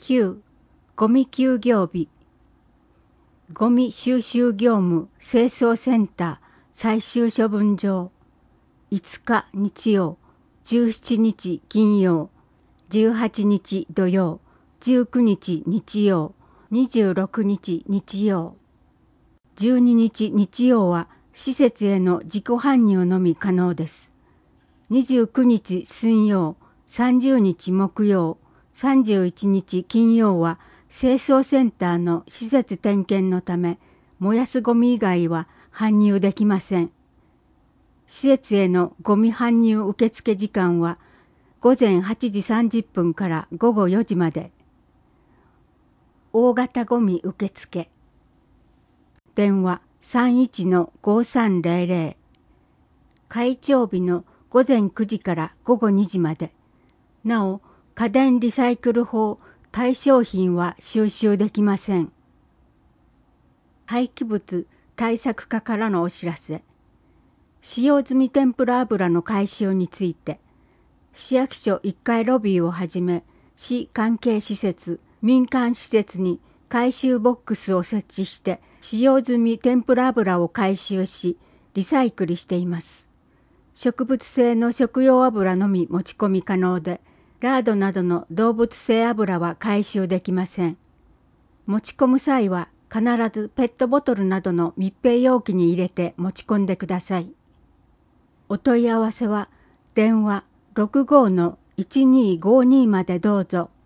9. ゴミ休業日。ゴミ収集業務清掃センター最終処分場。5日日曜、17日金曜、18日土曜、19日日曜、26日日曜。12日日曜は施設への自己搬入のみ可能です。29日水曜、30日木曜、31日金曜は清掃センターの施設点検のため、燃やすゴミ以外は搬入できません。施設へのゴミ搬入受付時間は午前8時30分から午後4時まで。大型ゴミ受付。電話31-5300。開帳日の午前9時から午後2時まで。なお、家電リサイクル法対象品は収集できません。廃棄物対策課からのお知らせ。使用済み天ぷら油の回収について、市役所1階ロビーをはじめ、市関係施設、民間施設に回収ボックスを設置して、使用済み天ぷら油を回収し、リサイクルしています。植物性の食用油のみ持ち込み可能で、ラードなどの動物性油は回収できません。持ち込む際は必ずペットボトルなどの密閉容器に入れて持ち込んでください。お問い合わせは電話65-1252までどうぞ。